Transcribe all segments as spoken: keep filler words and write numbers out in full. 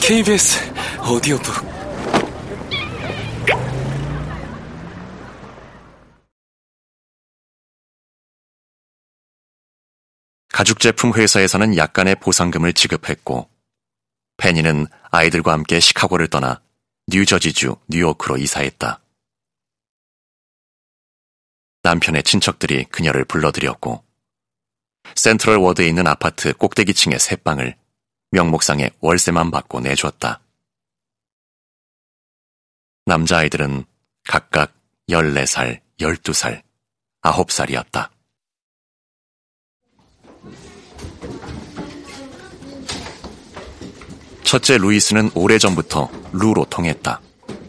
케이비에스 오디오북. 가죽제품 회사에서는 약간의 보상금을 지급했고, 페니는 아이들과 함께 시카고를 떠나 뉴저지주 뉴요크로 이사했다. 남편의 친척들이 그녀를 불러들였고, 센트럴 워드에 있는 아파트 꼭대기층의 새 방을 명목상의 월세만 받고 내줬다. 남자아이들은 각각 열네 살, 열두 살, 아홉 살이었다. 첫째 루이스는 오래전부터 루로 통했다.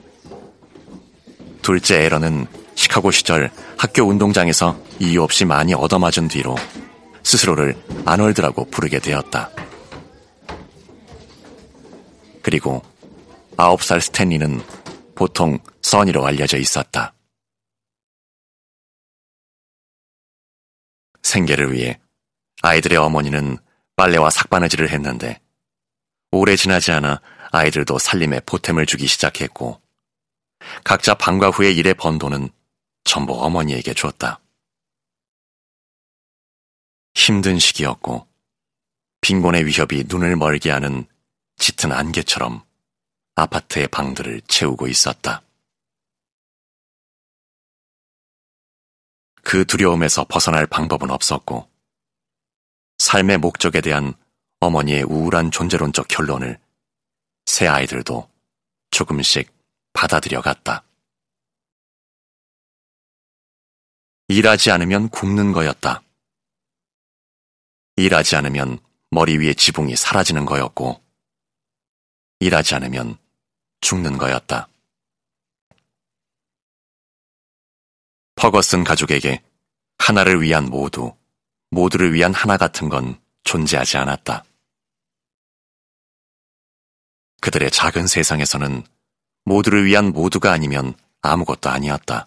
둘째 에런은 시카고 시절 학교 운동장에서 이유 없이 많이 얻어맞은 뒤로 스스로를 아놀드라고 부르게 되었다. 그리고 아홉 살 스탠리는 보통 써니로 알려져 있었다. 생계를 위해 아이들의 어머니는 빨래와 삭바느질을 했는데, 오래 지나지 않아 아이들도 살림에 보탬을 주기 시작했고, 각자 방과 후의 일에 번 돈은 전부 어머니에게 줬다. 힘든 시기였고, 빈곤의 위협이 눈을 멀게 하는 짙은 안개처럼 아파트의 방들을 채우고 있었다. 그 두려움에서 벗어날 방법은 없었고, 삶의 목적에 대한 어머니의 우울한 존재론적 결론을 새 아이들도 조금씩 받아들여 갔다. 일하지 않으면 굶는 거였다. 일하지 않으면 머리 위에 지붕이 사라지는 거였고, 일하지 않으면 죽는 거였다. 퍼거슨 가족에게 하나를 위한 모두, 모두를 위한 하나 같은 건 존재하지 않았다. 그들의 작은 세상에서는 모두를 위한 모두가 아니면 아무것도 아니었다.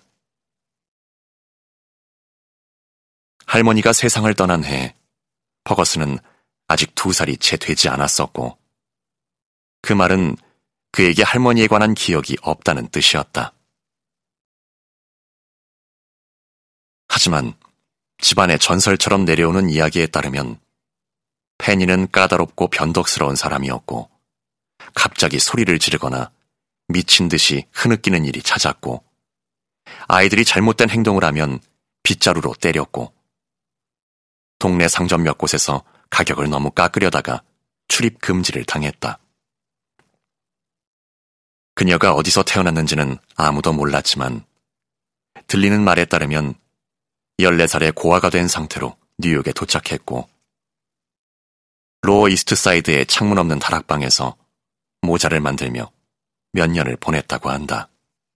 할머니가 세상을 떠난 해, 퍼거슨은 아직 두 살이 채 되지 않았었고, 그 말은 그에게 할머니에 관한 기억이 없다는 뜻이었다. 하지만 집안의 전설처럼 내려오는 이야기에 따르면 페니는 까다롭고 변덕스러운 사람이었고, 갑자기 소리를 지르거나 미친 듯이 흐느끼는 일이 잦았고, 아이들이 잘못된 행동을 하면 빗자루로 때렸고, 동네 상점 몇 곳에서 가격을 너무 깎으려다가 출입 금지를 당했다. 그녀가 어디서 태어났는지는 아무도 몰랐지만, 들리는 말에 따르면 열네 살에 고아가 된 상태로 뉴욕에 도착했고, 로어 이스트 사이드의 창문 없는 다락방에서 모자를 만들며 몇 년을 보냈다고 한다.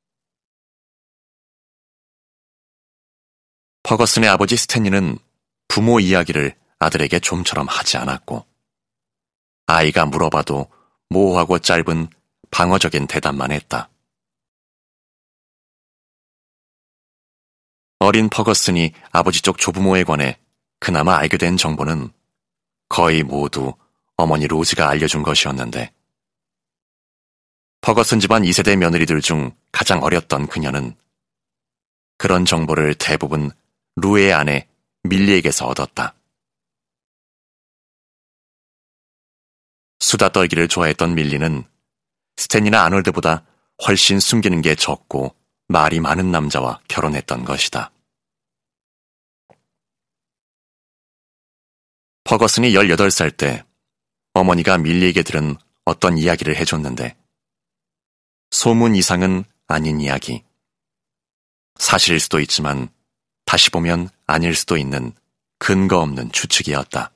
퍼거슨의 아버지 스탠리는 부모 이야기를 아들에게 좀처럼 하지 않았고, 아이가 물어봐도 모호하고 짧은 방어적인 대답만 했다. 어린 퍼거슨이 아버지 쪽 조부모에 관해 그나마 알게 된 정보는 거의 모두 어머니 로즈가 알려준 것이었는데, 퍼거슨 집안 이 세대 며느리들 중 가장 어렸던 그녀는 그런 정보를 대부분 루의 아내 밀리에게서 얻었다. 수다 떨기를 좋아했던 밀리는 스탠이나 아놀드보다 훨씬 숨기는 게 적고 말이 많은 남자와 결혼했던 것이다. 퍼거슨이 열여덟 살 때 어머니가 밀리에게 들은 어떤 이야기를 해줬는데, 소문 이상은 아닌 이야기, 사실일 수도 있지만 다시 보면 아닐 수도 있는 근거 없는 추측이었다.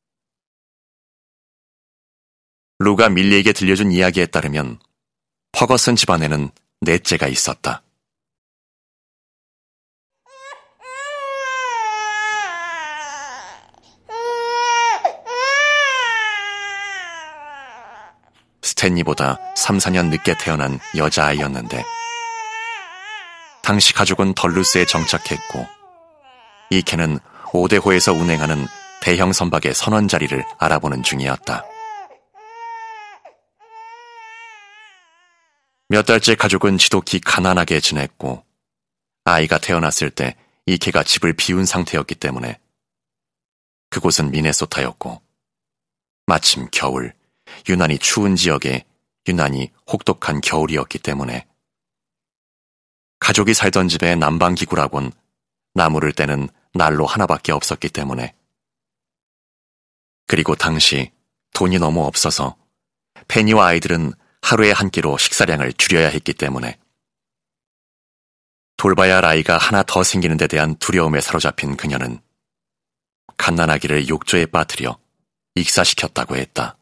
루가 밀리에게 들려준 이야기에 따르면 퍼거슨 집안에는 넷째가 있었다. 스탠리보다 삼, 사 년 늦게 태어난 여자아이였는데, 당시 가족은 덜루스에 정착했고, 이케는 오데호에서 운행하는 대형 선박의 선원 자리를 알아보는 중이었다. 몇 달째 가족은 지독히 가난하게 지냈고 아이가 태어났을 때 이케가 집을 비운 상태였기 때문에 그곳은 미네소타였고 마침 겨울, 유난히 추운 지역에 유난히 혹독한 겨울이었기 때문에 가족이 살던 집의 난방기구라곤 나무를 떼는 난로 하나밖에 없었기 때문에 그리고 당시 돈이 너무 없어서 페니와 아이들은 하루에 한 끼로 식사량을 줄여야 했기 때문에 돌봐야 할 아이가 하나 더 생기는 데 대한 두려움에 사로잡힌 그녀는 갓난아기를 욕조에 빠뜨려 익사시켰다고 했다.